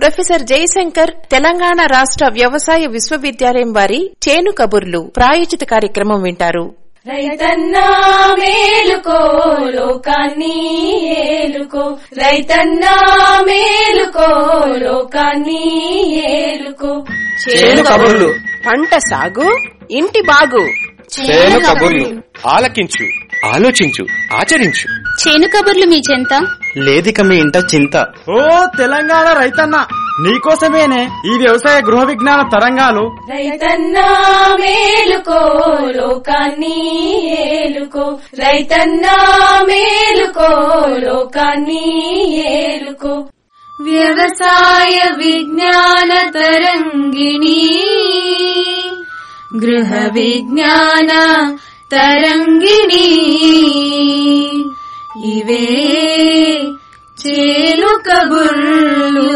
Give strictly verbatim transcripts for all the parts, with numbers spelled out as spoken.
Professor Jayashankar Telangana రాష్ట్ర వ్యవసాయ విశ్వవిద్యాలయం వారి చేను కబుర్లు ప్రాయోజిత కార్యక్రమం వింటారు. రైతన్నా మేలుకో లోకాన్ని ఏలుకో, రైతన్నా మేలుకో లోకాన్ని ఏలుకో. చేను కబుర్లు, పంట సాగు, ఇంటి బాగు. చేను కబుర్లు ఆలకించు, ఆలోచించు, ఆచరించు. చేను కబుర్లు మీ చెంత లేదిక మీ ఇంట చింత. ఓ తెలంగాణ రైతన్న, నీకోసమేనే ఈ వ్యవసాయ గృహ విజ్ఞాన తరంగాలు. రైతన్నా మేలుకో లోకాన్ని ఏలుకో, రైతన్నా మేలుకో లోకాన్ని ఏలుకో. వ్యవసాయ విజ్ఞాన తరంగిణి, గృహ విజ్ఞాన తరంగిణి, ఇవే చేను కబుర్లు.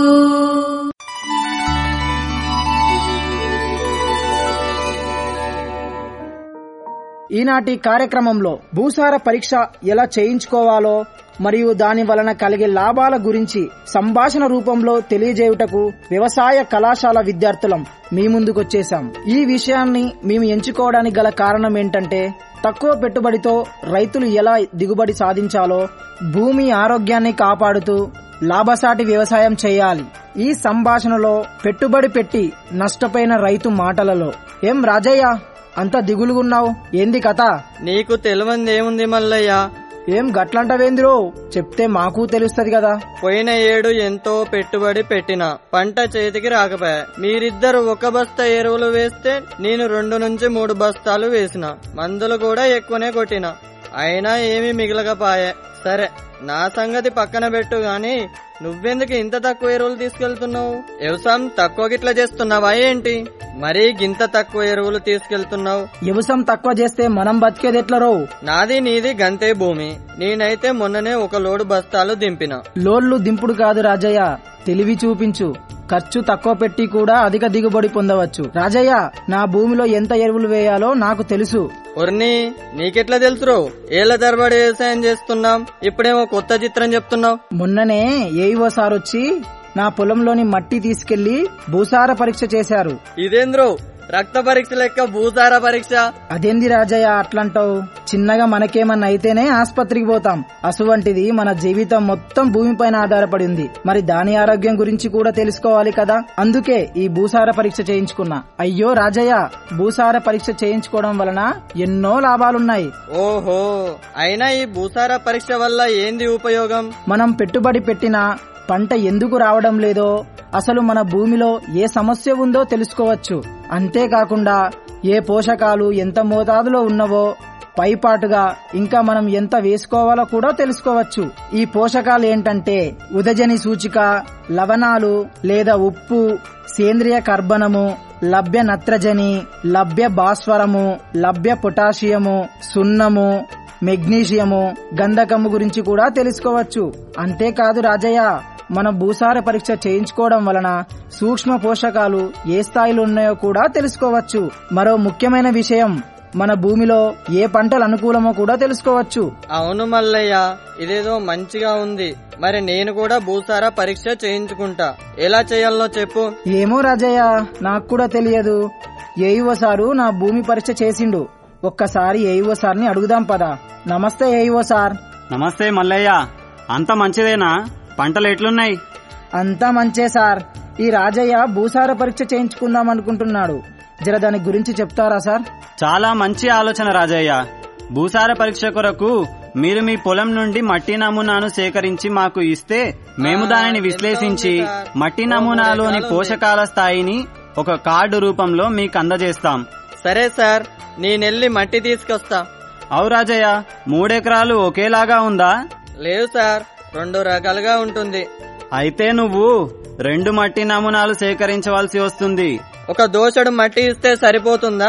ఈనాటి కార్యక్రమంలో భూసార పరీక్ష ఎలా చేయించుకోవాలో మరియు దాని వలన కలిగే లాభాల గురించి సంభాషణ రూపంలో తెలియజేయుటకు వ్యవసాయ కళాశాల విద్యార్థులం మీ ముందుకొచ్చేశాం. ఈ విషయాన్ని మేము ఎంచుకోవడానికి గల కారణం ఏంటంటే, తక్కువ పెట్టుబడితో రైతులు ఎలా దిగుబడి సాధించాలో, భూమి ఆరోగ్యాన్ని కాపాడుతూ లాభసాటి వ్యవసాయం చేయాలి. ఈ సంభాషణలో పెట్టుబడి పెట్టి నష్టపోయిన రైతు మాటలలో. ఏం రాజయ్య, అంత దిగులుగున్నావు, ఏంది కథ? నీకు తెలియందేముంది మల్లయ్య? ఏం గట్లంటవేందిరో, చెప్తే మాకు తెలుస్తది కదా. పోయిన ఏడు ఎంతో పెట్టుబడి పెట్టిన పంట చేతికి రాకపోయా. మీరిద్దరు ఒక బస్తా ఎరువులు వేస్తే నేను రెండు నుంచి మూడు బస్తాలు వేసిన, మందులు కూడా ఎక్కువనే కొట్టిన, అయినా ఏమీ మిగలకపోయా. సరే, నా సంగతి పక్కన పెట్టు గాని నువ్వెందుకు ఇంత తక్కువ ఎరువులు తీసుకెళ్తున్నావు? వ్యవసాయం తక్కువ గిట్లా చేస్తున్నావా ఏంటి? మరీ గింత తక్కువ ఎరువులు తీసుకెళ్తున్నావు. వ్యవసాయం తక్కువ చేస్తే మనం బతికేది ఎట్లరో? నాది నీది గంతే భూమి. నేనైతే మొన్ననే ఒక లోడు బస్తాలు దింపిన. లోడ్లు దింపుడు కాదు రాజయ్య, తెలివి చూపించు. ఖర్చు తక్కువ పెట్టి కూడా అధిక దిగుబడి పొందవచ్చు. రాజయ్య, నా భూమిలో ఎంత ఎరువులు వేయాలో నాకు తెలుసు. ఒర్ని, నీకెట్లా తెలుసురో? ఏళ్ల తరబడి వ్యవసాయం చేస్తున్నాం, ఇప్పుడేమో కొత్త చిత్రం చెప్తున్నావు. మొన్ననే ఏఈఓ సార్ వచ్చి నా పొలంలోని మట్టి తీసుకెళ్లి భూసార పరీక్ష చేశారు. ఇదేంద్రో, రక్త పరీక్ష లెక్క భూసార పరీక్ష? అదేంది రాజయ్య అట్లంటావు? చిన్నగా మనకేమన్నా అయితేనే ఆస్పత్రికి పోతాం, అసువంటిది మన జీవితం మొత్తం భూమిపైన ఆధారపడి ఉంది. మరి దాని ఆరోగ్యం గురించి కూడా తెలుసుకోవాలి కదా, అందుకే ఈ భూసార పరీక్ష చేయించుకున్నా. అయ్యో రాజయ్య, భూసార పరీక్ష చేయించుకోవడం వలన ఎన్నో లాభాలున్నాయి. ఓహో, అయినా ఈ భూసార పరీక్ష వల్ల ఏంది ఉపయోగం? మనం పెట్టుబడి పెట్టిన పంట ఎందుకు రావడం లేదో, అసలు మన భూమిలో ఏ సమస్య ఉందో తెలుసుకోవచ్చు. అంతేకాకుండా ఏ పోషకాలు ఎంత మోతాదులో ఉన్నవో, పైపాటుగా ఇంకా మనం ఎంత వేసుకోవాలో కూడా తెలుసుకోవచ్చు. ఈ పోషకాలు ఏంటంటే ఉదజని సూచిక, లవణాలు లేదా ఉప్పు, సేంద్రియ కర్బనము, లభ్య నత్రజని, లభ్య భాస్వరము, లభ్య పొటాషియము, సున్నము, మెగ్నీషియము, గంధకము గురించి కూడా తెలుసుకోవచ్చు. అంతేకాదు రాజయ్య, మన భూసార పరీక్ష చేయించుకోవడం వలన సూక్ష్మ పోషకాలు ఏ స్థాయిలో ఉన్నాయో కూడా తెలుసుకోవచ్చు. మరో ముఖ్యమైన విషయం, మన భూమిలో ఏ పంటలు అనుకూలమో కూడా తెలుసుకోవచ్చు. అవును మల్లయ్య, ఇదేదో మంచిగా ఉంది. మరి నేను కూడా భూసార పరీక్ష చేయించుకుంటా. ఎలా చేయాలో చెప్పు. ఏమో రాజయ్య, నాకు కూడా తెలియదు. ఏఈఓ సారు నా భూమి పరీక్ష చేసిండు. ఒక్కసారి ఏఈఓ సార్ని అడుగుదాం పదా. నమస్తే ఏఈఓ సార్. నమస్తే మల్లయ్య, అంత మంచిదేనా? పంటలు ఎట్లున్నాయి? అంతా మంచే సార్. ఈ రాజయ్య భూసార పరీక్ష చేయించుకుందాం అనుకుంటున్నాడు. జర దాని గురించి చెప్తారా సార్? చాలా మంచి ఆలోచన రాజయ్య. భూసార పరీక్ష కొరకు మీరు మీ పొలం నుండి మట్టి నమూనాను సేకరించి మాకు ఇస్తే మేము దానిని విశ్లేషించి మట్టి నమూనాలోని పోషకాల స్థాయిని ఒక కార్డు రూపంలో మీకు అందజేస్తాం. సరే సార్, నేనెళ్ళి మట్టి తీసుకొస్తా. అవు రాజయ్య, మూడెకరాలు ఒకేలాగా ఉందా? లేదు సార్, రెండు రకాలుగా ఉంటుంది. అయితే నువ్వు రెండు మట్టి నమూనాలు సేకరించవలసి వస్తుంది. ఒక దోసెడు మట్టి ఇస్తే సరిపోతుందా?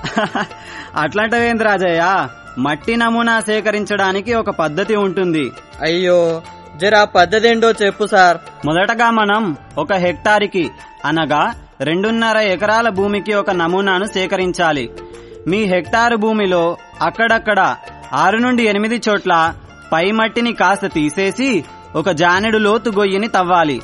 అట్లాంటివేంది రాజయ్య, మట్టి నమూనా సేకరించడానికి ఒక పద్ధతి ఉంటుంది. అయ్యో, జరా పద్ధతి ఏంటో చెప్పు సార్. మొదటగా మనం ఒక హెక్టారికి అనగా రెండున్నర ఎకరాల భూమికి ఒక నమూనాను సేకరించాలి. మీ హెక్టారు భూమిలో అక్కడక్కడ ఆరు నుండి ఎనిమిది చోట్ల పై మట్టిని కాస్త తీసేసి ఒక జానెడు లోతు గొయ్యిని తవ్వాలి.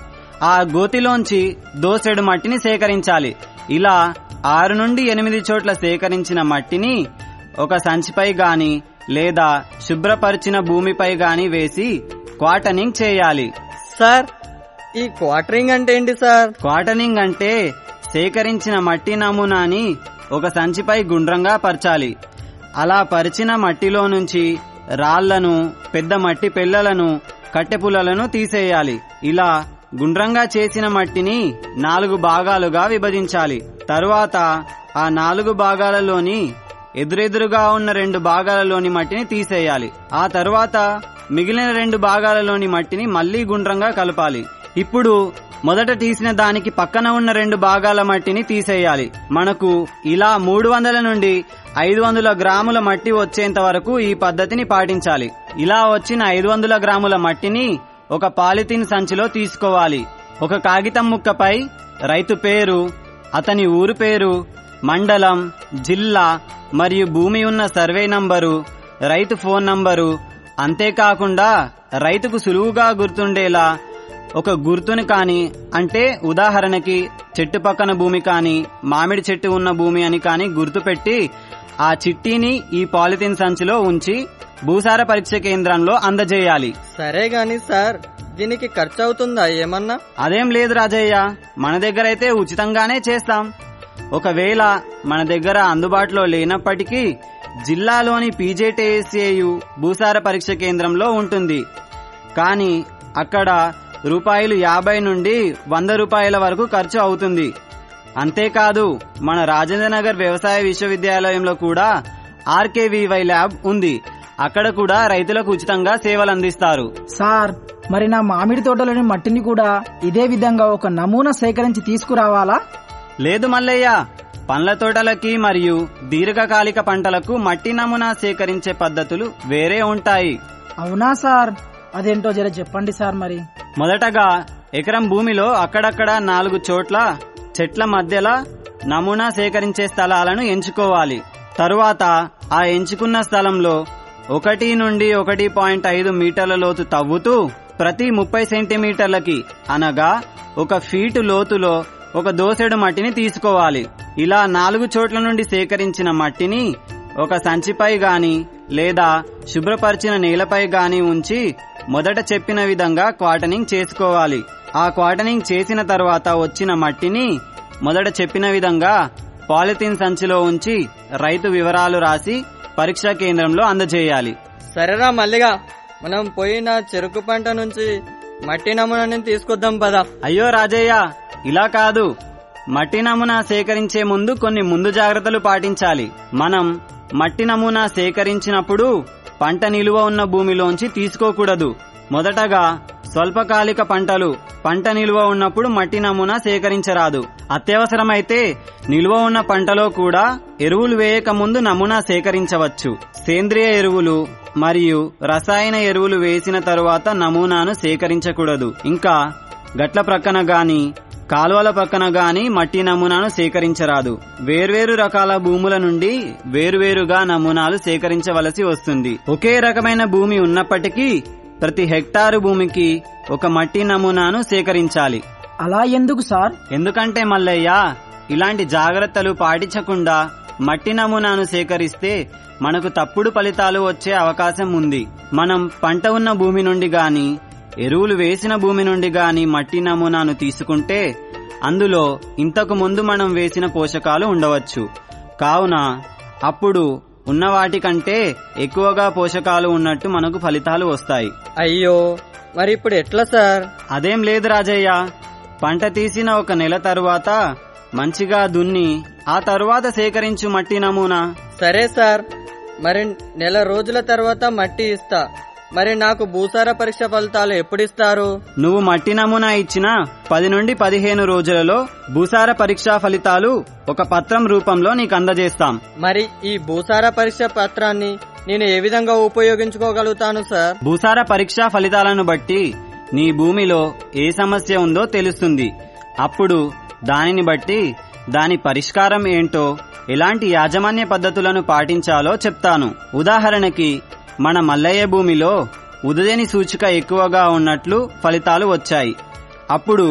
ఆ గోతిలోంచి దోసెడు మట్టిని సేకరించాలి. ఇలా ఆరు నుండి ఎనిమిది చోట్ల సేకరించిన మట్టిని ఒక సంచిపై గాని లేదా శుభ్రపరిచిన భూమిపై గాని వేసి క్వాటనింగ్ చేయాలి. సార్, ఈ క్వార్టరింగ్ అంటే ఏంటి సార్? క్వాటనింగ్ అంటే సేకరించిన మట్టి నమూనాని ఒక సంచిపై గుండ్రంగా పరచాలి. అలా పరిచిన మట్టిలో నుంచి రాళ్లను, పెద్ద మట్టి పెళ్లలను, కట్టెపుల్లలను తీసేయాలి. ఇలా గుండ్రంగా చేసిన మట్టిని నాలుగు భాగాలుగా విభజించాలి. తరువాత ఆ నాలుగు భాగాలలోని ఎదురెదురుగా ఉన్న రెండు భాగాలలోని మట్టిని తీసేయాలి. ఆ తరువాత మిగిలిన రెండు భాగాలలోని మట్టిని మళ్లీ గుండ్రంగా కలపాలి. ఇప్పుడు మొదట తీసిన దానికి పక్కన ఉన్న రెండు భాగాల మట్టిని తీసేయాలి. మనకు ఇలా మూడు వందల నుండి ఐదు వందల గ్రాముల మట్టి వచ్చేంత వరకు ఈ పద్ధతిని పాటించాలి. ఇలా వచ్చిన ఐదు వందల గ్రాముల మట్టిని ఒక పాలిథిన్ సంచిలో తీసుకోవాలి. ఒక కాగితం ముక్కపై రైతు పేరు, అతని ఊరు పేరు, మండలం, జిల్లా మరియు భూమి ఉన్న సర్వే నంబరు, రైతు ఫోన్ నంబరు, అంతేకాకుండా రైతుకు సులువుగా గుర్తుండేలా ఒక గుర్తుని కాని, అంటే ఉదాహరణకి చెట్టు పక్కన భూమి కాని, మామిడి చెట్టు ఉన్న భూమి అని కాని గుర్తు పెట్టి ఆ చిట్టీని ఈ పాలిథిన్ సంచిలో ఉంచి భూసార పరీక్ష కేంద్రంలో అందజేయాలి. సరే గాని సార్, దీనికి ఖర్చు అవుతుందా ఏమన్నా? అదేం లేదు రాజయ్య, మన దగ్గర అయితే ఉచితంగానే చేస్తాం. ఒకవేళ మన దగ్గర అందుబాటులో లేనప్పటికీ జిల్లాలోని పీజేటీఎస్ఏయు భూసార పరీక్ష కేంద్రంలో ఉంటుంది. కానీ అక్కడ రూపాయలు యాభై నుండి వంద రూపాయల వరకు ఖర్చు అవుతుంది. అంతేకాదు మన రాజేంద్రనగర్ వ్యవసాయ విశ్వవిద్యాలయంలో కూడా ఆర్కేవీవై ల్యాబ్ ఉంది. అక్కడ కూడా రైతులకు ఉచితంగా సేవలు అందిస్తారు. సార్, మరి నా మామిడి తోటలోని మట్టిని కూడా ఇదే విధంగా ఒక నమూనా సేకరించి తీసుకురావాలా? లేదు మల్లయ్య, పండ్ల తోటలకి మరియు దీర్ఘకాలిక పంటలకు మట్టి నమూనా సేకరించే పద్ధతులు వేరే ఉంటాయి. అవునా సార్? అదేంటో జర చెప్పండి సార్. మరి మొదటగా ఎకరం భూమిలో అక్కడక్కడ నాలుగు చోట్ల చెట్ల మధ్యలో నమూనా సేకరించే స్థలాలను ఎంచుకోవాలి. తరువాత ఆ ఎంచుకున్న స్థలంలో ఒకటి నుండి ఒకటి పాయింట్ ఐదు మీటర్ల లోతు తవ్వుతూ ప్రతి ముప్పై సెంటీమీటర్లకి అనగా ఒక ఫీటు లోతులో ఒక దోసెడు మట్టిని తీసుకోవాలి. ఇలా నాలుగు చోట్ల నుండి సేకరించిన మట్టిని ఒక సంచిపై గాని లేదా శుభ్రపరిచిన నేలపై గాని ఉంచి మొదట చెప్పిన విధంగా క్వాటనింగ్ చేసుకోవాలి. ఆ క్వాటనింగ్ చేసిన తర్వాత వచ్చిన మట్టిని మొదట చెప్పిన విధంగా పాలిథిన్ సంచిలో ఉంచి రైతు వివరాలు రాసి పరీక్షా కేంద్రంలో అందజేయాలి. సరేరా మల్లిగా, మనం పోయిన చెరుకు పంట నుంచి మట్టి నమూనాని తీసుకొద్దాం పదా. అయ్యో రాజయ్య, ఇలా కాదు. మట్టి నమూనా సేకరించే ముందు కొన్ని ముందు జాగ్రత్తలు పాటించాలి. మనం మట్టి నమూనా సేకరించినప్పుడు పంట నిలువ ఉన్న భూమిలోంచి తీసుకోకూడదు. మొదటగా స్వల్పకాలిక పంటలు పంట నిలువ ఉన్నప్పుడు మట్టి నమూనా సేకరించరాదు. అత్యవసరమైతే నిలువ ఉన్న పంటలో కూడా ఎరువులు వేయక ముందు నమూనా సేకరించవచ్చు. సేంద్రియ ఎరువులు మరియు రసాయన ఎరువులు వేసిన తరువాత నమూనాను సేకరించకూడదు. ఇంకా గట్ల ప్రక్కన గాని కాలువల పక్కన గాని మట్టి నమూనాను సేకరించరాదు. వేర్వేరు రకాల భూముల నుండి వేరువేరుగా నమూనాలు సేకరించవలసి వస్తుంది. ఒకే రకమైన భూమి ఉన్నప్పటికీ ప్రతి హెక్టారు భూమికి ఒక మట్టి నమూనాను సేకరించాలి. అలా ఎందుకు సార్? ఎందుకంటే మల్లయ్య, ఇలాంటి జాగ్రత్తలు పాటించకుండా మట్టి నమూనాను సేకరిస్తే మనకు తప్పుడు ఫలితాలు వచ్చే అవకాశం ఉంది. మనం పంట ఉన్న భూమి నుండి గాని ఎరువులు వేసిన భూమి నుండి గాని మట్టి నమూనాను తీసుకుంటే అందులో ఇంతకు ముందు మనం వేసిన పోషకాలు ఉండవచ్చు. కావున అప్పుడు ఉన్న వాటికంటే ఎక్కువగా పోషకాలు ఉన్నట్టు మనకు ఫలితాలు వస్తాయి. అయ్యో, మరి ఇప్పుడు ఎట్లా సార్? అదేం లేదు రాజయ్య, పంట తీసిన ఒక నెల తరువాత మంచిగా దున్ని ఆ తరువాత సేకరించు మట్టి నమూనా. సరే సార్, మరి నెల రోజుల తర్వాత మట్టి ఇస్తా. మరి నాకు భూసార పరీక్ష ఫలితాలు ఎప్పుడిస్తారు? నువ్వు మట్టి నమూనా ఇచ్చిన పది నుండి పదిహేను రోజులలో భూసార పరీక్షా ఫలితాలు ఒక పత్రం రూపంలో నీకు అందజేస్తాం. మరి ఈ భూసార పరీక్ష పత్రాన్ని నేను ఏ విధంగా ఉపయోగించుకోగలుగుతాను సార్? భూసార పరీక్షా ఫలితాలను బట్టి నీ భూమిలో ఏ సమస్య ఉందో తెలుస్తుంది. అప్పుడు దానిని బట్టి దాని పరిష్కారం ఏంటో, ఎలాంటి యాజమాన్య పద్ధతులను పాటించాలో చెప్తాను. ఉదాహరణకి మన మల్లయ్య భూమిలో ఉదజని సూచిక ఎక్కువగా ఉన్నట్లు ఫలితాలు వచ్చాయి. అప్పుడు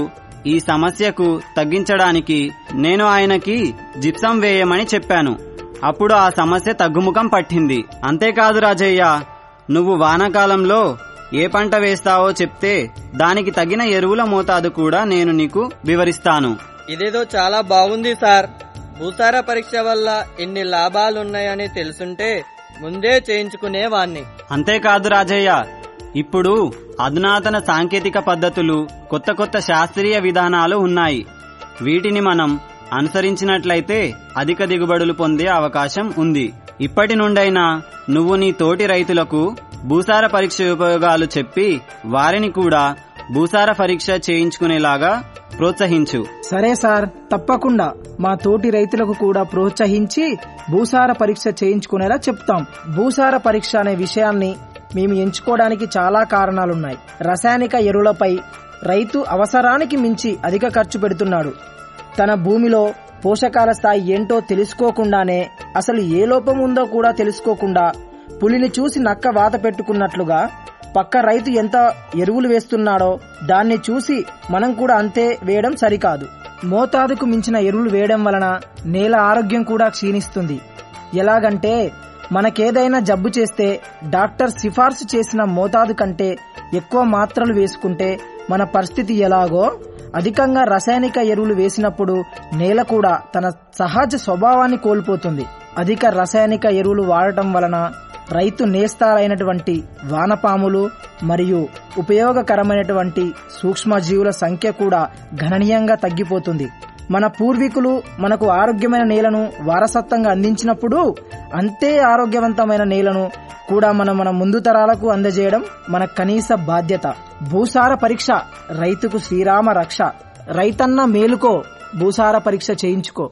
ఈ సమస్యకు తగ్గించడానికి నేను ఆయనకి జిప్సం వేయమని చెప్పాను. అప్పుడు ఆ సమస్య తగ్గుముఖం పట్టింది. అంతేకాదు రాజయ్య, నువ్వు వానాకాలంలో ఏ పంట వేస్తావో చెప్తే దానికి తగిన ఎరువుల మోతాదు కూడా నేను నీకు వివరిస్తాను. ఇదేదో చాలా బాగుంది సార్. భూసార పరీక్ష వల్ల ఎన్ని లాభాలున్నాయని తెలుసుంటే ముందే చేయించుకునేవాణ్ణి. అంతేకాదు రాజయ్య, ఇప్పుడు అధునాతన సాంకేతిక పద్ధతులు, కొత్త కొత్త శాస్త్రీయ విధానాలు ఉన్నాయి. వీటిని మనం అనుసరించినట్లయితే అధిక దిగుబడులు పొందే అవకాశం ఉంది. ఇప్పటి నుండైనా నువ్వు నీ తోటి రైతులకు భూసార పరీక్ష ఉపయోగాలు చెప్పి వారిని కూడా భూసార పరీక్ష చేయించుకునేలాగా ప్రోత్సహించు. సరే సార్, తప్పకుండా మా తోటి రైతులకు కూడా ప్రోత్సహించి భూసార పరీక్ష చేయించుకునేలా చెప్తాం. భూసార పరీక్ష అనే విషయాన్ని మేము ఎంచుకోవడానికి చాలా కారణాలున్నాయి. రసాయనిక ఎరువులపై రైతు అవసరానికి మించి అధిక ఖర్చు పెడుతున్నాడు. తన భూమిలో పోషకాల స్థాయి ఏంటో తెలుసుకోకుండానే, అసలు ఏ లోపం ఉందో కూడా తెలుసుకోకుండా పులిని చూసి నక్క వాత పెట్టుకున్నట్లుగా పక్క రైతు ఎంత ఎరువులు వేస్తున్నాడో దాన్ని చూసి మనం కూడా అంతే వేయడం సరికాదు. మోతాదుకు మించిన ఎరువులు వేయడం వలన నేల ఆరోగ్యం కూడా క్షీణిస్తుంది. ఎలాగంటే మనకేదైనా జబ్బు చేస్తే డాక్టర్ సిఫార్సు చేసిన మోతాదు కంటే ఎక్కువ మాత్రలు వేసుకుంటే మన పరిస్థితి ఎలాగో, అధికంగా రసాయనిక ఎరువులు వేసినప్పుడు నేల కూడా తన సహజ స్వభావాన్ని కోల్పోతుంది. అధిక రసాయనిక ఎరువులు వాడటం వలన రైతు నేస్తాలైనటువంటి వానపాములు మరియు ఉపయోగకరమైనటువంటి సూక్ష్మజీవుల సంఖ్య కూడా గణనీయంగా తగ్గిపోతుంది. మన పూర్వీకులు మనకు ఆరోగ్యమైన నేలను వారసత్వంగా అందించినప్పుడు అంతే ఆరోగ్యవంతమైన నేలను కూడా మనం మన ముందు తరాలకు అందజేయడం మన కనీస బాధ్యత. భూసార పరీక్ష రైతుకు శ్రీరామ రక్ష. రైతన్న మేలుకో, భూసార పరీక్ష చేయించుకో.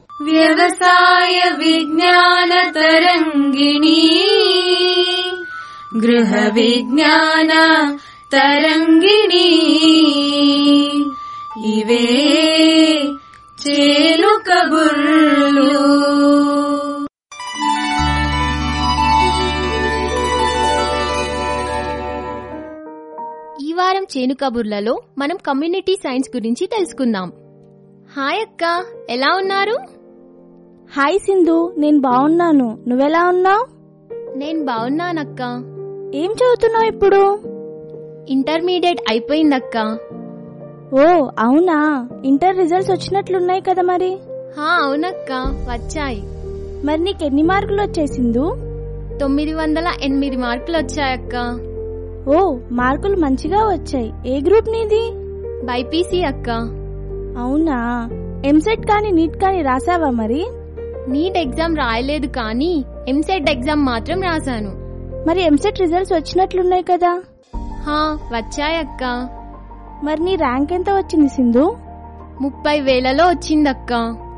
వ్యవసాయ విజ్ఞాన తరంగిణి, గృహ విజ్ఞాన తరంగిణి, ఇవే చేను కబుర్లు. ఈ వారం చేను కబుర్లలో మనం కమ్యూనిటీ సైన్స్ గురించి తెలుసుకుందాం. హాయ్ అక్క, ఎలా ఉన్నారు? హాయ్ సింధు, నేను బాగున్నాను. నువ్వెలా ఉన్నావు? నేను బాగున్నానక్క. ఏం చదువుతున్నావు ఇప్పుడు? ఇంటర్మీడియట్ అయిపోయిందక్క. ఓ అవునా, ఇంటర్ రిజల్ట్స్ వచ్చినట్లున్నాయి కదా మరి? హా అవునక్క, వచ్చాయి. మరి నీకెన్ని మార్కులు వచ్చాయి సింధు? తొమ్మిది వందల ఎనిమిది మార్కులు వచ్చాయక్క. ఓ, మార్కులు మంచిగా వచ్చాయి. ఏ గ్రూప్ నీది? బైపీసీ అక్క. అవునా, ఎంసెట్ కానీ నీట్ కానీ రాసావా మరి? నీట్ ఎగ్జామ్ రాయలేదు కానీ ఎంసెట్ ఎగ్జామ్ మాత్రం రాశాను. మరి ఎంసెట్ రిజల్ట్స్ వచ్చినట్లున్నాయి కదా? హా వచ్చాయక్క. మరి నీ ర్యాంక్ ఎంత వచ్చింది సింధు? ముప్పై వేలలో వచ్చిందక్క.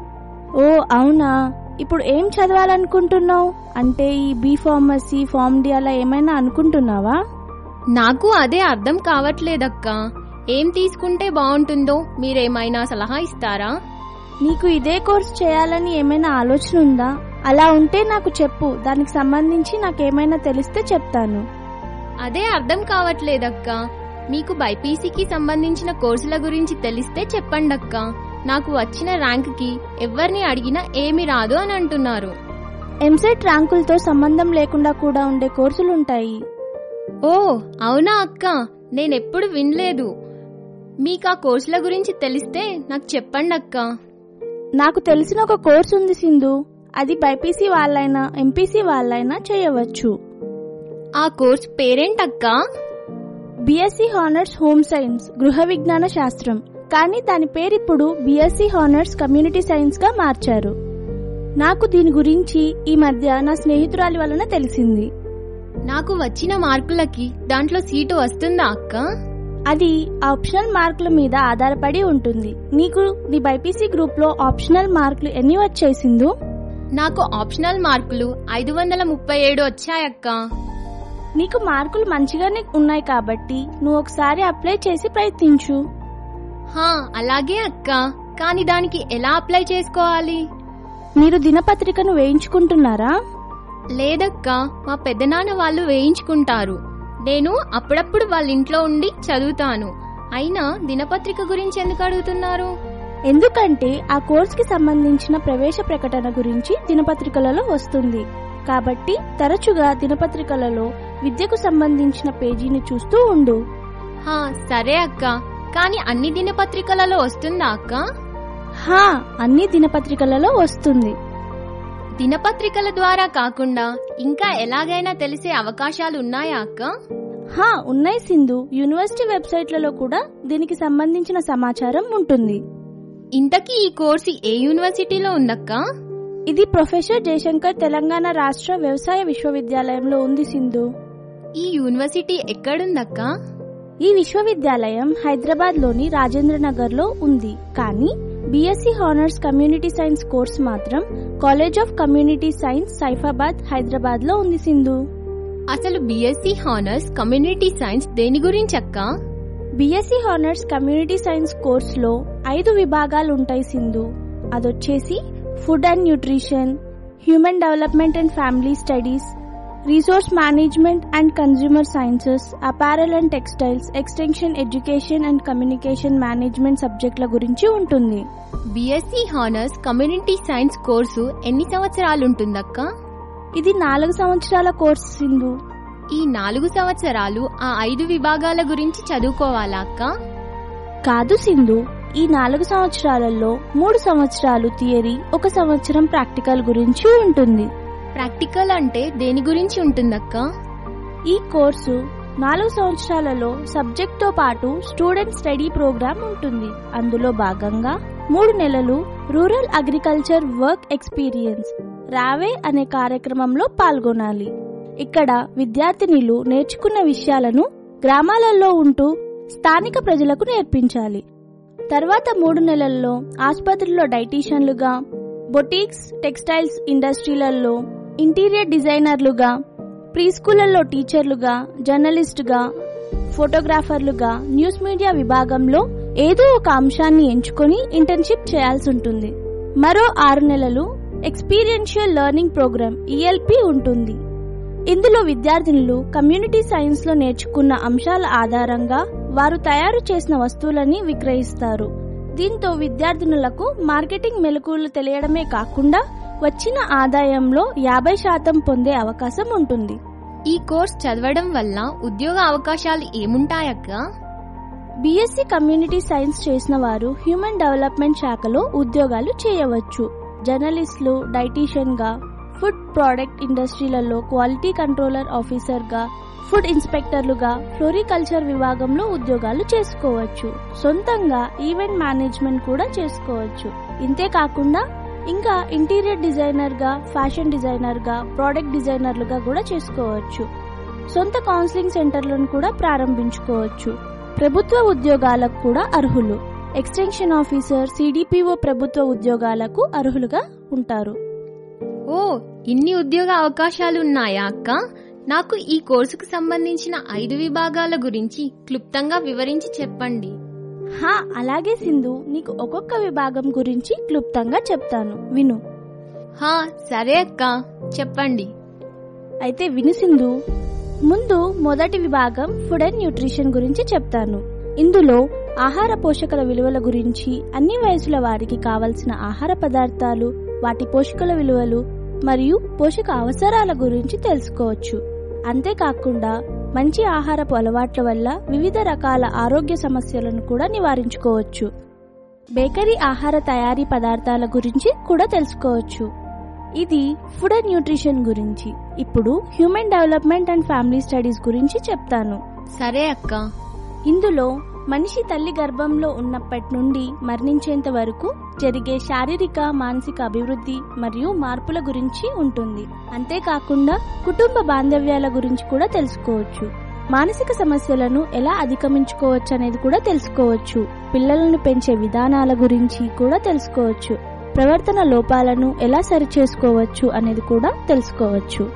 ఓ అవునా, ఇప్పుడు ఏం చదవాలనుకుంటున్నావు? అంటే ఈ బీ ఫార్మసీ, ఫార్మ్ డి అలా ఏమైనా అనుకుంటున్నావా? నాకు అదే అర్థం కావట్లేదక్క. ఏం తీసుకుంటే బాగుంటుందో మీరేమైనా సలహా ఇస్తారా? నీకు ఇదే కోర్స్ చేయాలని ఏమైనా ఆలోచన ఉందా? అలా ఉంటే నాకు చెప్పు, దానికి సంబంధించి నాకేమైనా తెలిస్తే చెప్తాను. అదే అర్థం కావట్లేదక్క. మీకు బైపీసీకి సంబంధించిన కోర్సుల గురించి తెలిస్తే చెప్పండక్క. నాకు వచ్చిన ర్యాంక్ కి ఎవరిని అడిగినా ఏమి రాదు అని అంటున్నారు. ఎంసెట్ ర్యాంకులతో సంబంధం లేకుండా కూడా ఉండే కోర్సులుంటాయి. ఓ అవునా అక్క, నేనెప్పుడు వినలేదు. మీకు ఆ కోర్సుల గురించి తెలిస్తే నాకు చెప్పండి అక్క. నాకు తెలిసిన ఒక కోర్సు ఉంది సింధు, అది బైపీసీ వాళ్ళైనా ఎంపీసీ వాళ్ళైనా చేయవచ్చు. ఆ కోర్స్ పేరేంటక్క? బీఎస్సీ హానర్స్ హోమ్ సైన్స్, గృహ విజ్ఞాన శాస్త్రం. కానీ దాని పేరిప్పుడు బీఎస్సీ హానర్స్ కమ్యూనిటీ సైన్స్ గా మార్చారు. నాకు దీని గురించి ఈ మధ్య నా స్నేహితురాలి వలన తెలిసింది. నాకు వచ్చిన మార్కులకి దాంట్లో సీటు వస్తుందా అక్క? అది ఆప్షనల్ మార్కుల మీద ఆధారపడి ఉంటుంది. నీకు నీ బైపీసీ గ్రూప్ లో ఆప్షనల్ మార్కులు ఎన్ని వచ్చాయి సింధు? నాకు ఆప్షనల్ మార్కులు ఐదు వందల ముప్పై ఏడు వచ్చాయక్క. నీకు మార్కులు మంచిగానే ఉన్నాయి కాబట్టి నువ్వు ఒకసారి అప్లై చేసి ప్రయత్నించు. హా అలాగే అక్క, కానీ దానికి ఎలా అప్లై చేసుకోవాలి? మీరు దినపత్రికను వేయించుకుంటున్నారా? లేదక్క, మా పెద్దనాన్న వాళ్ళు వేయించుకుంటారు. నేను అప్పుడప్పుడు వాళ్ళ ఇంట్లో ఉండి చదువుతాను. అయినా దినపత్రిక గురించి ఎందుకు అడుగుతున్నారు? ఎందుకంటే ఆ కోర్సుకి సంబంధించిన ప్రవేశ ప్రకటన గురించి దినపత్రికలలో వస్తుంది. కాబట్టి తరచుగా దినపత్రికలలో విద్యకు సంబంధించిన పేజీని చూస్తూ ఉండు. హా సరే అక్క, కానీ అన్ని దినపత్రికలలో వస్తుందా అక్క? హా అన్ని దినపత్రికలలో వస్తుంది. దినపత్రికల ద్వారా కాకుండా ఇంకా ఎలాగైనా తెలిసే అవకాశాలు ఉన్నాయా అక్క? హా ఉన్నాయి సింధు. యూనివర్సిటీ వెబ్సైట్లలో కూడా దీనికి సంబంధించిన సమాచారం ఉంటుంది. ఇంతకీ ఈ కోర్సు ఏ యూనివర్సిటీలో ఉందక్క? ఇది ప్రొఫెసర్ జయశంకర్ తెలంగాణ రాష్ట్ర వ్యవసాయ విశ్వవిద్యాలయంలో ఉంది సింధు. ఈ యూనివర్సిటీ ఎక్కడుందక్క? ఈ విశ్వవిద్యాలయం హైదరాబాద్ లోని రాజేంద్ర నగర్ లో ఉంది. కానీ BSc honours community science course మాత్రం college of community science Saifabad Hyderabad లో ఉంది సింధు. అసలు బీఎస్సీ హానర్స్ కమ్యూనిటీ సైన్స్ దేని గురించి అక్క? BSc honours community science course లో ఐదు విభాగాలు ఉంటాయి సింధు. అదొచ్చేసి food and nutrition, human development and family studies, resource management and consumer sciences, apparel and textiles, extension education and communication management సబ్జెక్టుల గురించి ఉంటుంది. BSc honours community science course ఎన్ని సంవత్సరాలు ఉంటుందక్క? ఇది నాలుగు సంవత్సరాల కోర్సు సింధు. ఈ నాలుగు సంవత్సరాలు ఆ ఐదు విభాగాల గురించి చదువుకోవాలా అక్క? కాదు సింధు, ఈ నాలుగు సంవత్సరాలలో మూడు సంవత్సరాలు థియరీ, ఒక సంవత్సరం ప్రాక్టికల్ గురించి ఉంటుంది. ప్రాక్టికల్ అంటే దేని గురించి ఉంటుందక్క? ఈ కోర్సు నాలుగు సంవత్సరాలలో సబ్జెక్ట్ తో పాటు స్టూడెంట్ స్టడీ ప్రోగ్రామ్ ఉంటుంది. అందులో భాగంగా మూడు నెలలు రూరల్ అగ్రికల్చర్ వర్క్ ఎక్స్పీరియన్స్ రావే అనే కార్యక్రమంలో పాల్గొనాలి. ఇక్కడ విద్యార్థినులు నేర్చుకున్న విషయాలను గ్రామాలలో ఉంటూ స్థానిక ప్రజలకు నేర్పించాలి. తర్వాత మూడు నెలల్లో ఆసుపత్రుల్లో డైటీషియన్లుగా, బొటీక్స్, టెక్స్టైల్స్ ఇండస్ట్రీలలో ఇంటీరియర్ డిజైనర్లుగా, ప్రీ స్కూళ్లలో టీచర్లుగా, జర్నలిస్టుగా, ఫోటోగ్రాఫర్లుగా, న్యూస్ మీడియా విభాగంలో ఏదో ఒక అంశాన్ని ఎంచుకొని ఇంటర్న్షిప్ చేయాల్సి ఉంటుంది. మరో ఆరు నెలలు ఎక్స్పీరియన్షియల్ లెర్నింగ్ ప్రోగ్రామ్ ఈఎల్పి ఉంటుంది. ఇందులో విద్యార్థినులు కమ్యూనిటీ సైన్స్ లో నేర్చుకున్న అంశాల ఆధారంగా వారు తయారు చేసిన వస్తువులని విక్రయిస్తారు. దీంతో విద్యార్థినులకు మార్కెటింగ్ మెలకువలు తెలియడమే కాకుండా వచ్చిన ఆదాయంలో యాభై శాతం పొందే అవకాశం ఉంటుంది. ఈ కోర్స్ చదవడం వల్ల ఉద్యోగ అవకాశాలు ఏముంటాయక్క? బీఎస్సీ కమ్యూనిటీ సైన్స్ చేసిన వారు హ్యూమన్ డెవలప్మెంట్ శాఖలో ఉద్యోగాలు చేయవచ్చు. జర్నలిస్టులు, డైటీషియన్ గా, ఫుడ్ ప్రోడక్ట్ ఇండస్ట్రీలలో క్వాలిటీ కంట్రోలర్ ఆఫీసర్ గా, ఫుడ్ ఇన్స్పెక్టర్లుగా, ఫ్లోరికల్చర్ విభాగంలో ఉద్యోగాలు చేసుకోవచ్చు. సొంతంగా ఈవెంట్ మేనేజ్మెంట్ కూడా చేసుకోవచ్చు. ఇంతే కాకుండా ఇంకా ఇంటీరియర్ డిజైనర్ గా, ఫ్యాషన్ డిజైనర్ గా, ప్రోడక్ట్ డిజైనర్లుగా కూడా చేసుకోవచ్చు. సొంత కౌన్సిలింగ్ సెంటర్లను కూడా ప్రారంభించుకోవచ్చు. ప్రభుత్వ ఉద్యోగాలకు కూడా అర్హులు. ఎక్స్టెన్షన్ ఆఫీసర్, సిడిపిఓ ప్రభుత్వ ఉద్యోగాలకు అర్హులుగా ఉంటారు. ఓ, ఇన్ని ఉద్యోగ అవకాశాలు ఉన్నాయా అక్క? నాకు ఈ కోర్సుకు సంబంధించిన ఐదు విభాగాల గురించి క్లుప్తంగా వివరించి చెప్పండి. హా అలాగే సింధు, నీకు ఒక్కొక్క విభాగం గురించి క్లుప్తంగా చెప్తాను, విను. హా సరే అక్క, చెప్పండి. అయితే విను సింధు. ముందు మొదటి విభాగం ఫుడ్ అండ్ న్యూట్రిషన్ గురించి చెప్తాను. ఇందులో ఆహార పోషకాల విలువల గురించి, అన్ని వయసుల వారికి కావలసిన ఆహార పదార్థాలు, వాటి పోషకాల విలువలు మరియు పోషక అవసరాల గురించి తెలుసుకోవచ్చు. అంతేకాకుండా మంచి ఆహారపు అలవాట్ల వల్ల వివిధ రకాల ఆరోగ్య సమస్యలను కూడా నివారించుకోవచ్చు. బేకరీ ఆహార తయారీ పదార్థాల గురించి కూడా తెలుసుకోవచ్చు. ఇది ఫుడ్ అండ్ న్యూట్రిషన్ గురించి. ఇప్పుడు human development and family studies గురించి చెప్తాను. సరే అక్క. ఇందులో మనిషి తల్లి గర్భంలో ఉన్నప్పటి నుండి మరణించేంత వరకు జరిగే శారీరక, మానసిక అభివృద్ధి మరియు మార్పుల గురించి ఉంటుంది. అంతేకాకుండా కుటుంబ బాంధవ్యాల గురించి కూడా తెలుసుకోవచ్చు. మానసిక సమస్యలను ఎలా అధిగమించుకోవచ్చు అనేది కూడా తెలుసుకోవచ్చు. పిల్లలను పెంచే విధానాల గురించి కూడా తెలుసుకోవచ్చు. ప్రవర్తన లోపాలను ఎలా సరిచేసుకోవచ్చు అనేది కూడా తెలుసుకోవచ్చు.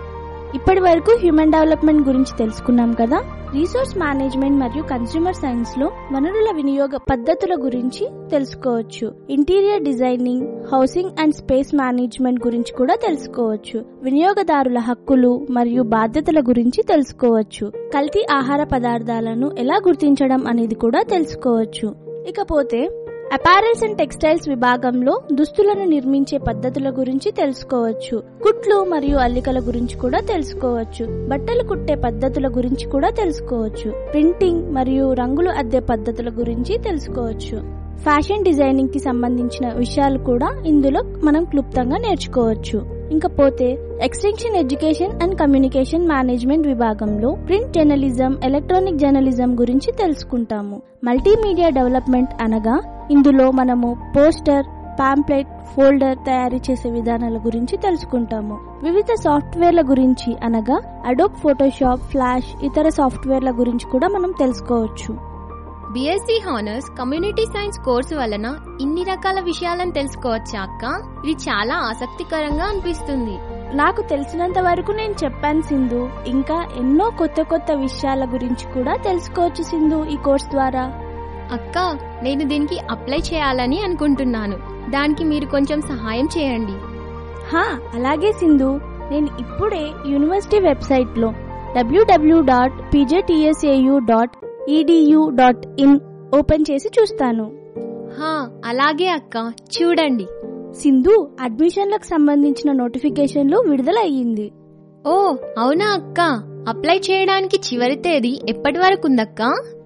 ఇప్పటి వరకు హ్యూమన్ డెవలప్మెంట్ గురించి తెలుసుకున్నాం కదా. రీసోర్స్ మేనేజ్మెంట్ మరియు కన్స్యూమర్ సైన్స్ లో వనరుల వినియోగ పద్ధతుల గురించి తెలుసుకోవచ్చు. Interior designing, housing and space management గురించి కూడా తెలుసుకోవచ్చు. వినియోగదారుల హక్కులు మరియు బాధ్యతల గురించి తెలుసుకోవచ్చు. కల్తీ ఆహార పదార్థాలను ఎలా గుర్తించడం అనేది కూడా తెలుసుకోవచ్చు. ఇకపోతే అపారెల్స్ అండ్ టెక్స్టైల్స్ విభాగంలో దుస్తులను నిర్మించే పద్ధతుల గురించి తెలుసుకోవచ్చు. కుట్లు మరియు అల్లికల గురించి కూడా తెలుసుకోవచ్చు. బట్టలు కుట్టే పద్ధతుల గురించి కూడా తెలుసుకోవచ్చు. ప్రింటింగ్ మరియు రంగులు అద్దే పద్ధతుల గురించి తెలుసుకోవచ్చు. ఫ్యాషన్ డిజైనింగ్ కి సంబంధించిన విషయాలు కూడా ఇందులో మనం క్లుప్తంగా నేర్చుకోవచ్చు. ఇంకపోతే extension education and communication management విభాగంలో ప్రింట్ జర్నలిజం, ఎలక్ట్రానిక్ జర్నలిజం గురించి తెలుసుకుంటాము. మల్టీమీడియా డెవలప్మెంట్ అనగా ఇందులో మనము పోస్టర్, పాంప్లెట్, ఫోల్డర్ తయారు చేసే విధానాల గురించి తెలుసుకుంటాము. వివిధ సాఫ్ట్వేర్ల గురించి అనగా అడోబ్ ఫోటోషాప్, ఫ్లాష్, ఇతర సాఫ్ట్వేర్ల గురించి కూడా మనం తెలుసుకోవచ్చు. BSc honours community science course వలన ఇన్ని రకాల విషయాలను తెలుసుకోవచ్చా అక్క? ఇది చాలా ఆసక్తికరంగా అనిపిస్తుంది. నాకు తెలిసినంత వరకు నేను చెప్పాను సింధు. ఇంకా ఎన్నో కొత్త కొత్త విషయాల గురించి కూడా తెలుసుకోవచ్చు సింధు ఈ కోర్సు ద్వారా. అక్క, నేను దీనికి అప్లై చేయాలని అనుకుంటున్నాను. దానికి మీరు కొంచెం సహాయం చేయండి. హా, అలాగే సింధు. నేను ఇప్పుడే యూనివర్సిటీ వెబ్సైట్ లో డబ్ల్యూడబ్ల్యూ dot PJTSAU dot edu dot in open చేసి చూస్తాను. హా, అలాగే అక్క, చూడండి. సింధు, అడ్మిషన్లకు సంబంధించిన నోటిఫికేషన్లు విడుదల అయ్యింది. ఓ అవునా అక్క? అప్లై చేయడానికి చివరి తేదీ ఎప్పటి వరకు ఉందక్క?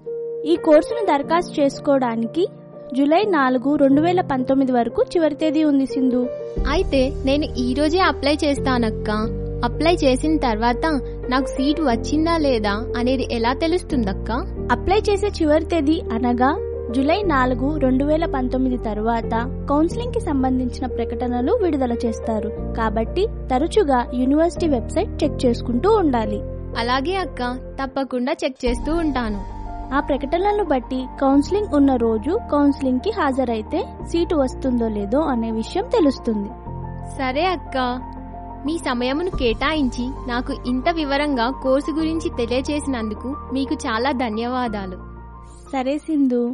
ఈ కోర్సును దరఖాస్తు చేసుకోవడానికి జూలై నాలుగు రెండు వేల పంతొమ్మిది వరకు చివరి తేదీ ఉంది సింధు. అయితే నేను ఈ రోజే అప్లై చేస్తానక్క. అప్లై చేసిన తర్వాత నాకు సీట్ వచ్చిందా లేదా అనేది ఎలా తెలుస్తుందక్క? అప్లై చేసే చివరి తేదీ అనగా జూలై నాలుగు రెండు వేల పంతొమ్మిది తర్వాత కౌన్సిలింగ్ కి సంబంధించిన ప్రకటనలు విడుదల చేస్తారు. కాబట్టి తరచుగా యూనివర్సిటీ వెబ్సైట్ చెక్ చేసుకుంటూ ఉండాలి. అలాగే అక్క, తప్పకుండా చెక్ చేస్తూ ఉంటాను. ఆ ప్రకటనలను బట్టి కౌన్సిలింగ్ ఉన్న రోజు కౌన్సిలింగ్ కి హాజరైతే సీటు వస్తుందో లేదో అనే విషయం తెలుస్తుంది. సరే అక్క, మీ సమయమును కేటాయించి నాకు ఇంత వివరంగా కోర్సు గురించి తెలియజేసినందుకు మీకు చాలా ధన్యవాదాలు. సరే సింధు.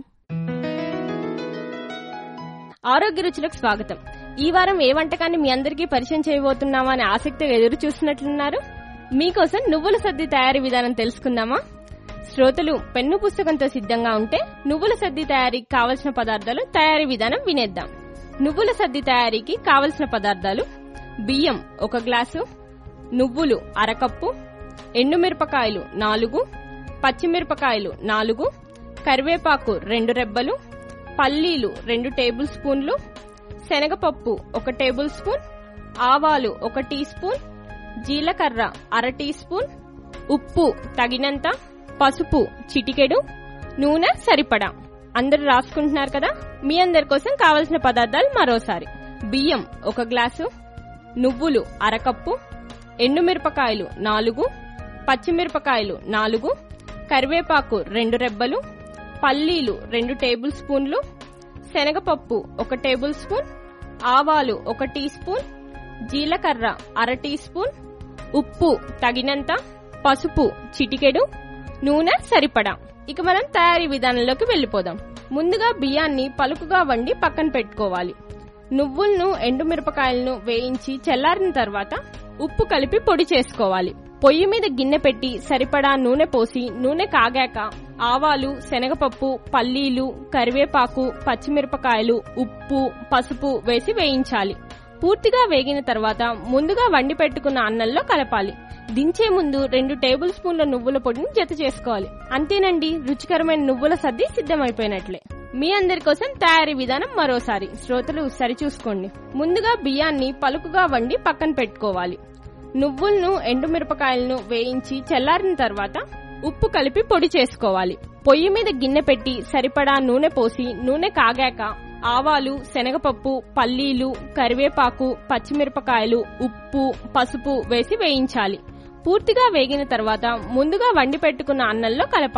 ఆరోగ్య రుచులకు స్వాగతం. ఈ వారం ఏ వంటకాన్ని మీ అందరికీ పరిచయం చేయబోతున్నామా అని ఆసక్తిగా ఎదురు చూస్తున్నట్లున్నారు. మీకోసం నువ్వుల సద్ది తయారీ విధానం తెలుసుకుందామా? శ్రోతలు పెన్ను పుస్తకంతో సిద్ధంగా ఉంటే నువ్వుల సద్ది తయారీకి కావలసిన పదార్థాలు, తయారీ విధానం వినేద్దాం. నువ్వుల సద్ది తయారీకి కావలసిన పదార్థాలు: బియ్యం ఒక గ్లాసు, నువ్వులు అరకప్పు, ఎండుమిరపకాయలు నాలుగు, పచ్చిమిరపకాయలు నాలుగు, కరివేపాకు రెండు రెబ్బలు, పల్లీలు రెండు టేబుల్ స్పూన్లు, శనగపప్పు ఒక టేబుల్ స్పూన్, ఆవాలు ఒక టీ స్పూన్, జీలకర్ర అర టీ స్పూన్, ఉప్పు తగినంత, పసుపు చిటికెడు, నూనె సరిపడా. అందరు రాసుకుంటున్నారు కదా? మీ అందరి కోసం కావలసిన పదార్థాలు మరోసారి: బియ్యం ఒక గ్లాసు, నువ్వులు అరకప్పు, ఎండుమిరపకాయలు నాలుగు, పచ్చిమిరపకాయలు నాలుగు, కరివేపాకు రెండు రెబ్బలు, పల్లీలు రెండు టేబుల్ స్పూన్లు, శనగపప్పు ఒక టేబుల్ స్పూన్, ఆవాలు ఒక టీ స్పూన్, జీలకర్ర అర టీ స్పూన్, ఉప్పు తగినంత, పసుపు చిటికెడు, నూనె సరిపడా. ఇక మనం తయారీ విధానంలోకి వెళ్లిపోదాం. ముందుగా బియ్యాన్ని పలుకుగా వండి పక్కన పెట్టుకోవాలి. నువ్వులను, ఎండుమిరపకాయలను వేయించి చల్లారిన తర్వాత ఉప్పు కలిపి పొడి చేసుకోవాలి. పొయ్యి మీద గిన్నె పెట్టి సరిపడా నూనె పోసి నూనె కాగాక ఆవాలు, శనగపప్పు, పల్లీలు, కరివేపాకు, పచ్చిమిరపకాయలు, ఉప్పు, పసుపు వేసి వేయించాలి. పూర్తిగా వేగిన తర్వాత ముందుగా వండి పెట్టుకున్న అన్నంలో కలపాలి. దించే ముందు రెండు టేబుల్ స్పూన్ల నువ్వుల పొడిని జత చేసుకోవాలి. అంతేనండి, రుచికరమైన నువ్వుల సద్ది సిద్ధమైపోయినట్లే. మీ అందరి కోసం తయారీ విధానం మరోసారి శ్రోతలు సరిచూసుకోండి. ముందుగా బియ్యాన్ని పలుకుగా వండి పక్కన పెట్టుకోవాలి. నువ్వులను, ఎండుమిరపకాయలను వేయించి చల్లారిన తర్వాత ఉప్పు కలిపి పొడి చేసుకోవాలి. పొయ్యి మీద గిన్నె పెట్టి సరిపడా నూనె పోసి నూనె కాగాక ఆవాలు, శనగపప్పు, పల్లీలు, కరివేపాకు, పచ్చిమిరపకాయలు, ఉప్పు, పసుపు వేసి వేయించాలి. పూర్తిగా వేగిన తర్వాత ముందుగా వండి పెట్టుకున్న అన్నంలో కలపాలి.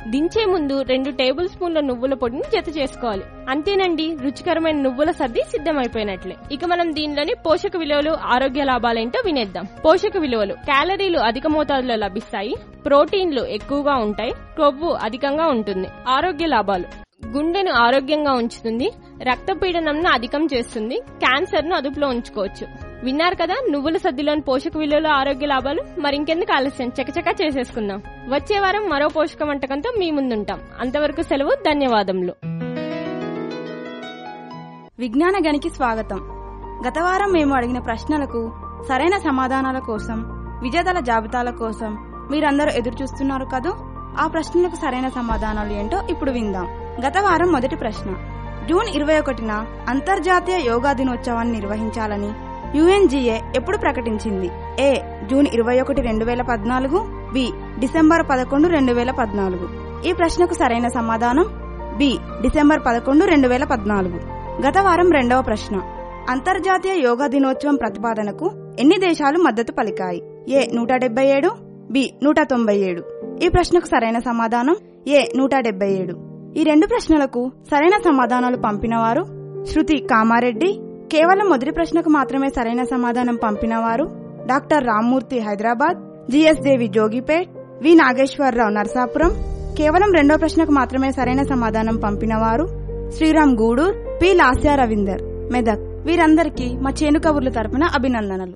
దించే ముందు రెండు టేబుల్ స్పూన్ల నువ్వుల పొడిని జత చేసుకోవాలి. అంతేనండి, రుచికరమైన నువ్వుల సద్ది సిద్ధమైపోయినట్లే. ఇక మనం దీనిలోని పోషక విలువలు, ఆరోగ్య లాభాలేంటో వినేద్దాం. పోషక విలువలు: క్యాలరీలు అధిక మోతాదులో లభిస్తాయి, ప్రోటీన్లు ఎక్కువగా ఉంటాయి, కొవ్వు అధికంగా ఉంటుంది. ఆరోగ్య లాభాలు: గుండెను ఆరోగ్యంగా ఉంచుతుంది, రక్తపీడనంను అధికం చేస్తుంది, క్యాన్సర్ ను అదుపులో ఉంచుకోవచ్చు. విన్నారు కదా నువ్వుల సద్దిలోని పోషక విలువలు, ఆరోగ్య లాభాలు. మరింకెందుకు ఆలస్యం, చకచకా చేసేసుకుందాం. వచ్చే వారం మరో పోషక వంటకంతో మీ ముందుంటాం. అంతవరకు సెలవు, ధన్యవాదములు. విజ్ఞాన గనికి స్వాగతం. గత వారం మేము అడిగిన ప్రశ్నలకు సరైన సమాధానాల కోసం, విజేతల జాబితాల కోసం మీరందరూ ఎదురు చూస్తున్నారు కదూ. ఆ ప్రశ్నలకు సరైన సమాధానాలు ఏంటో ఇప్పుడు విందాం. గత వారం మొదటి ప్రశ్న: జూన్ ఇరవై ఒకటిన అంతర్జాతీయ యోగా దినోత్సవాన్ని నిర్వహించాలని యుఎన్జిఏ ఎప్పుడు ప్రకటించింది? ఏ జూన్ ఇరవై ఒకటి రెండు వేల పద్నాలుగు, బి డిసెంబర్ పదకొండు రెండు వేల పద్నాలుగు. ఈ ప్రశ్నకు సరైన సమాధానం బి డిసెంబర్ పదకొండు రెండు వేల పద్నాలుగు. గత వారం రెండవ ప్రశ్న: అంతర్జాతీయ యోగా దినోత్సవం ప్రతిపాదనకు ఎన్ని దేశాలు మద్దతు పలికాయి? ఏ నూట డెబ్బై ఏడు, బి నూట తొంభై ఏడు. ఈ ప్రశ్నకు సరైన సమాధానం ఏ నూట డెబ్బై ఏడు. ఈ రెండు ప్రశ్నలకు సరైన సమాధానాలు పంపినవారు శృతి కామారెడ్డి. కేవలం మొదటి ప్రశ్నకు మాత్రమే సరైన సమాధానం పంపినవారు doctor Rammurthy Hyderabad, GS Devi Jogipet, V Nageswararao Narsapuram. కేవలం రెండో ప్రశ్నకు మాత్రమే సరైన సమాధానం పంపినవారు శ్రీరామ్ గూడూర్, పి లాస్యా రవీందర్, మెదక్. వీరందరికీ మా చేను కబుర్ల తరపున అభినందనలు.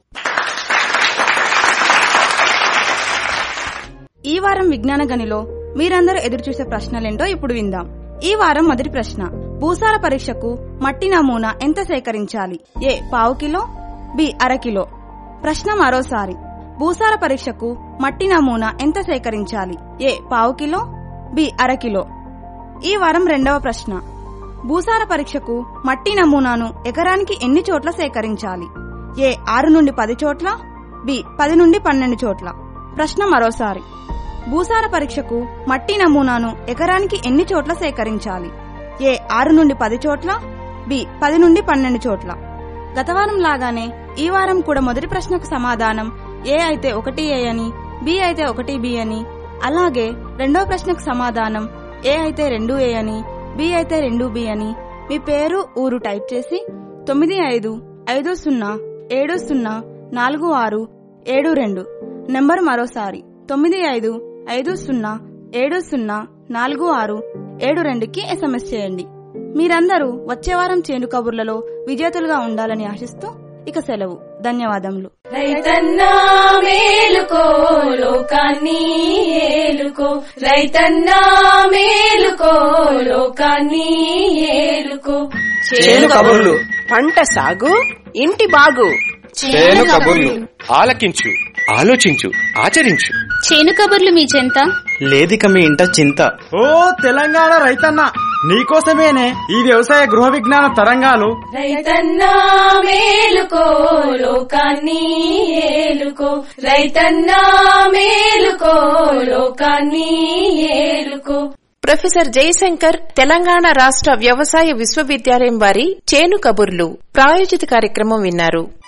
ఈ వారం విజ్ఞాన గనిలో మీరందరూ ఎదురుచూసే ప్రశ్నలేంటో ఇప్పుడు విందాం. ఈ వారం మొదటి ప్రశ్న: భూసార పరీక్షకు మట్టి నమూనా ఎంత సేకరించాలి? ఏ పావు కిలో, బి అరకిలో. ప్రశ్న మరోసారి: భూసార పరీక్షకు మట్టి నమూనా ఎంత సేకరించాలి? ఏ పావు కిలో, బి అరకిలో. ఈ వారం రెండవ ప్రశ్న: భూసార పరీక్షకు మట్టి నమూనాను ఎకరానికి ఎన్ని చోట్ల సేకరించాలి? ఏ ఆరు నుండి పది చోట్ల, బి పది నుండి పన్నెండు చోట్ల. ప్రశ్న మరోసారి: భూసార పరీక్షకు మట్టి నమూనాను ఎకరానికి ఎన్ని చోట్ల సేకరించాలి? ఏ ఆరు నుండి పది చోట్ల, బి పది నుండి పన్నెండు చోట్ల. గత వారం లాగానే ఈ వారం కూడా మొదటి ప్రశ్నకు సమాధానం ఏ అయితే ఒకటి ఏ అని, బి అయితే ఒకటి బి అని, అలాగే రెండో ప్రశ్నకు సమాధానం ఏ అయితే రెండు ఏ అని, బి అయితే రెండు బి అని మీ పేరు, ఊరు టైప్ చేసి తొమ్మిది ఐదు ఐదు సున్నా ఏడు సున్నా నాలుగు ఆరు ఏడు రెండు నెంబర్ మరోసారి తొమ్మిది ఐదు ఐదు సున్నా ఏడు సున్నా నాలుగు ఆరు ఏడు రెండుకి ఎస్ఎంఎస్ చేయండి. మీరందరూ వచ్చే వారం చేను కబుర్లలో విజేతలుగా ఉండాలని ఆశిస్తూ ఇక సెలవు. ధన్యవాదములు. రైతన్నా మేలుకో, లోకాన్ని ఏలుకో. రైతన్నా మేలుకో, లోకాన్ని ఏలుకో. చేను కబుర్లు, పంట సాగు, ఇంటి బాగు. చేను కబుర్లు ఆలకించు, ఆలోచించు, ఆచరించు. చేను కబుర్లు మీ చెంత లేదిక మీ ఇంట చింత. ఓ తెలంగాణ రైతన్న, నీకోసమేనే ఈ వ్యవసాయ గృహ విజ్ఞాన తరంగాలు. రైతన్నా మేలుకో, లోకాన్ని ఏలుకో. రైతన్నా మేలుకో, లోకాన్ని ఏలుకో. ప్రొఫెసర్ జయశంకర్ తెలంగాణ రాష్ట్ర వ్యవసాయ విశ్వవిద్యాలయం వారి చేను కబుర్లు ప్రాయోజిత కార్యక్రమం విన్నారు.